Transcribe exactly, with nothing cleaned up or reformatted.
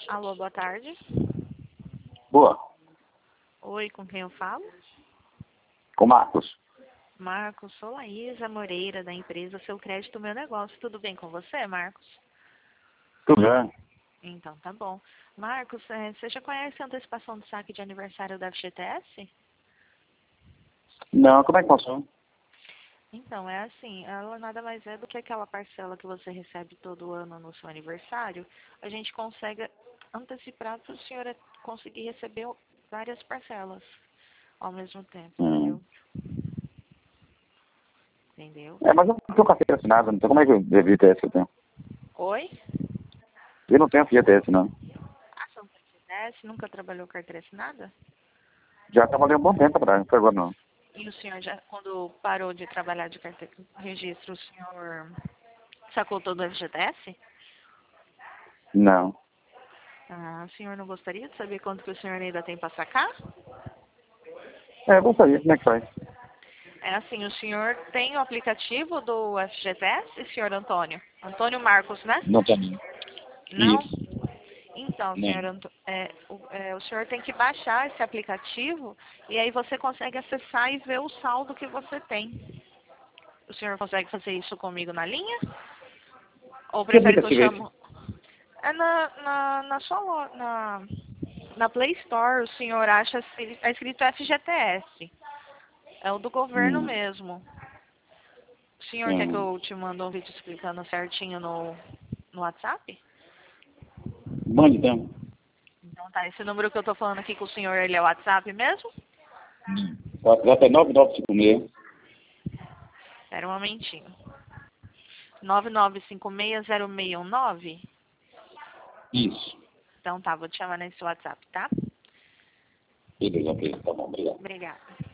Alô, boa tarde. Boa. Oi, com quem eu falo? Com Marcos. Marcos, sou Laísa Moreira, da empresa Seu Crédito Meu Negócio. Tudo bem com você, Marcos? Tudo bem? Então, tá bom. Marcos, é, você já conhece a antecipação do saque de aniversário da F G T S? Não, como é que funciona? Então, é assim, ela nada mais é do que aquela parcela que você recebe todo ano no seu aniversário. A gente consegue antecipar para o senhor conseguir receber várias parcelas ao mesmo tempo, Hum. entendeu? Entendeu? É, mas eu não tenho carteira assinada, não sei como é que eu devo F G T S eu tenho. Oi? Eu não tenho F G T S, não. Ah, você não tem F G T S? Nunca trabalhou carteira assinada? Já trabalhei um bom tempo atrás, não foi agora não. E o senhor já, quando parou de trabalhar de carteira registro, o senhor sacou todo o F G T S? Não. Ah, o senhor não gostaria de saber quanto que o senhor ainda tem para sacar? É, eu gostaria, como é que faz? É assim, o senhor tem o aplicativo do F G T S, senhor Antônio? Antônio Marcos, né? Não tem. Não? Isso. Então, senhor Nem. Anto- é, o, é, o senhor tem que baixar esse aplicativo e aí você consegue acessar e ver o saldo que você tem. O senhor consegue fazer isso comigo na linha? Ou Que prefere que eu aplicativo é esse? chamo? É na, na, na sua lo- na, na Play Store, o senhor acha, está escrito F G T S. É o do governo Hum. mesmo. O senhor quer que Hum. eu te mande um vídeo explicando certinho no, no WhatsApp? Mande então. Então tá, esse número que eu tô falando aqui com o senhor, ele é o WhatsApp mesmo? O WhatsApp é nove nove cinco seis. Espera um momentinho. nove nove cinco seis zero seis um nove? Isso. Então tá, vou te chamar nesse WhatsApp, tá? Beleza, ok. Tá bom, obrigado. Obrigada.